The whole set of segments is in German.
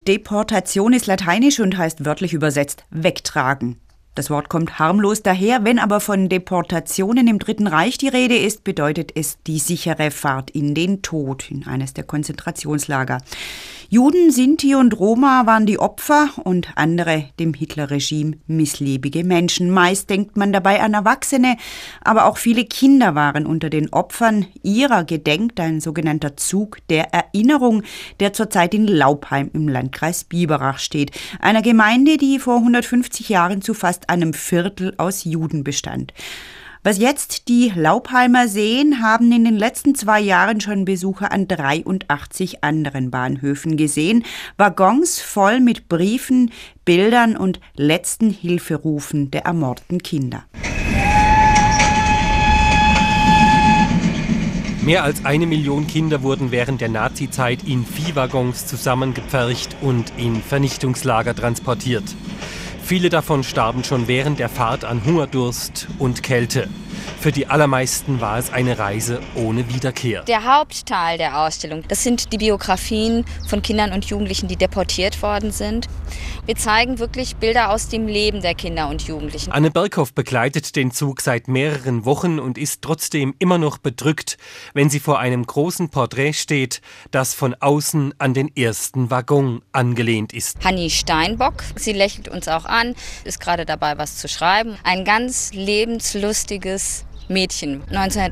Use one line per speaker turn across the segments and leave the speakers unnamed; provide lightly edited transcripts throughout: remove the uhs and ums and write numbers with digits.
Deportation ist lateinisch und heißt wörtlich übersetzt wegtragen. Das Wort kommt harmlos daher, wenn aber von Deportationen im Dritten Reich die Rede ist, bedeutet es die sichere Fahrt in den Tod, in eines der Konzentrationslager. Juden, Sinti und Roma waren die Opfer und andere dem Hitlerregime misslebige Menschen. Meist denkt man dabei an Erwachsene, aber auch viele Kinder waren unter den Opfern. Ihrer gedenkt ein sogenannter Zug der Erinnerung, der zurzeit in Laupheim im Landkreis Biberach steht, einer Gemeinde, die vor 150 Jahren zu fast einem Viertel aus Juden bestand. Was jetzt die Laupheimer sehen, haben in den letzten 2 Jahren schon Besucher an 83 anderen Bahnhöfen gesehen. Waggons voll mit Briefen, Bildern und letzten Hilferufen der ermordeten Kinder.
Mehr als 1 Million Kinder wurden während der Nazizeit in Viehwaggons zusammengepfercht und in Vernichtungslager transportiert. Viele davon starben schon während der Fahrt an Hungerdurst und Kälte. Für die allermeisten war es eine Reise ohne Wiederkehr.
Der Hauptteil der Ausstellung, das sind die Biografien von Kindern und Jugendlichen, die deportiert worden sind. Wir zeigen wirklich Bilder aus dem Leben der Kinder und Jugendlichen.
Anne Berghoff begleitet den Zug seit mehreren Wochen und ist trotzdem immer noch bedrückt, wenn sie vor einem großen Porträt steht, das von außen an den ersten Waggon angelehnt ist.
Hanni Steinbock, sie lächelt uns auch an, ist gerade dabei, was zu schreiben. Ein ganz lebenslustiges Mädchen,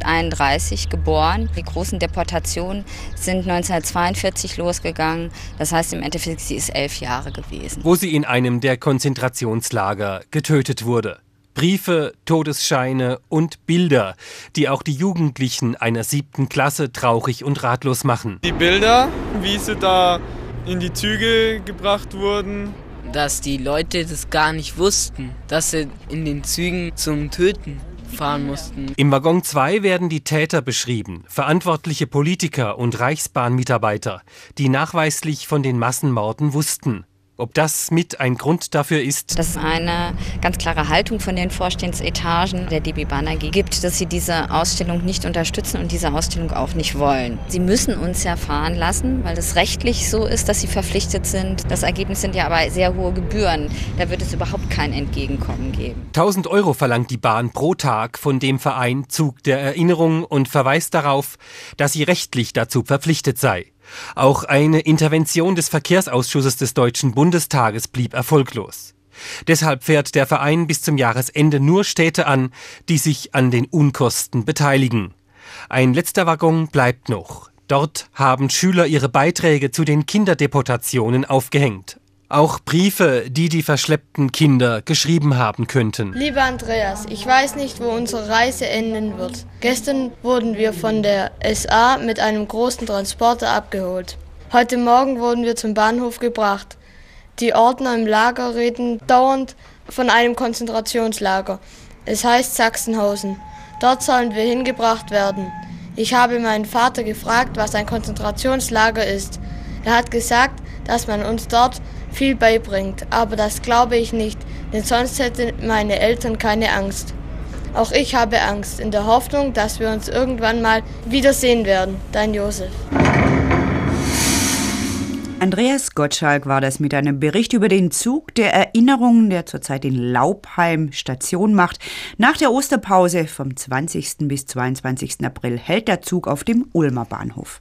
1931 geboren. Die großen Deportationen sind 1942 losgegangen. Das heißt im Endeffekt, sie ist 11 Jahre gewesen.
Wo sie in einem der Konzentrationslager getötet wurde. Briefe, Todesscheine und Bilder, die auch die Jugendlichen einer 7. Klasse traurig und ratlos machen.
Die Bilder, wie sie da in die Züge gebracht wurden.
Dass die Leute das gar nicht wussten, dass sie in den Zügen zum Töten fahren mussten.
Im Waggon 2 werden die Täter beschrieben, verantwortliche Politiker und Reichsbahnmitarbeiter, die nachweislich von den Massenmorden wussten. Ob das mit ein Grund dafür ist?
Das ist eine ganz klare Haltung von den Vorstandsetagen der DB Bahn AG gibt, dass sie diese Ausstellung nicht unterstützen und diese Ausstellung auch nicht wollen. Sie müssen uns ja fahren lassen, weil es rechtlich so ist, dass sie verpflichtet sind. Das Ergebnis sind ja aber sehr hohe Gebühren. Da wird es überhaupt kein Entgegenkommen geben.
1.000 € verlangt die Bahn pro Tag von dem Verein Zug der Erinnerung und verweist darauf, dass sie rechtlich dazu verpflichtet sei. Auch eine Intervention des Verkehrsausschusses des Deutschen Bundestages blieb erfolglos. Deshalb fährt der Verein bis zum Jahresende nur Städte an, die sich an den Unkosten beteiligen. Ein letzter Waggon bleibt noch. Dort haben Schüler ihre Beiträge zu den Kinderdeportationen aufgehängt. Auch Briefe, die die verschleppten Kinder geschrieben haben könnten.
Lieber Andreas, ich weiß nicht, wo unsere Reise enden wird. Gestern wurden wir von der SA mit einem großen Transporter abgeholt. Heute Morgen wurden wir zum Bahnhof gebracht. Die Ordner im Lager reden dauernd von einem Konzentrationslager. Es heißt Sachsenhausen. Dort sollen wir hingebracht werden. Ich habe meinen Vater gefragt, was ein Konzentrationslager ist. Er hat gesagt, dass man uns dort viel beibringt, aber das glaube ich nicht, denn sonst hätten meine Eltern keine Angst. Auch ich habe Angst, in der Hoffnung, dass wir uns irgendwann mal wiedersehen werden. Dein Josef.
Andreas Gottschalk war das mit einem Bericht über den Zug der Erinnerung, der zurzeit in Laupheim Station macht. Nach der Osterpause vom 20. bis 22. April hält der Zug auf dem Ulmer Bahnhof.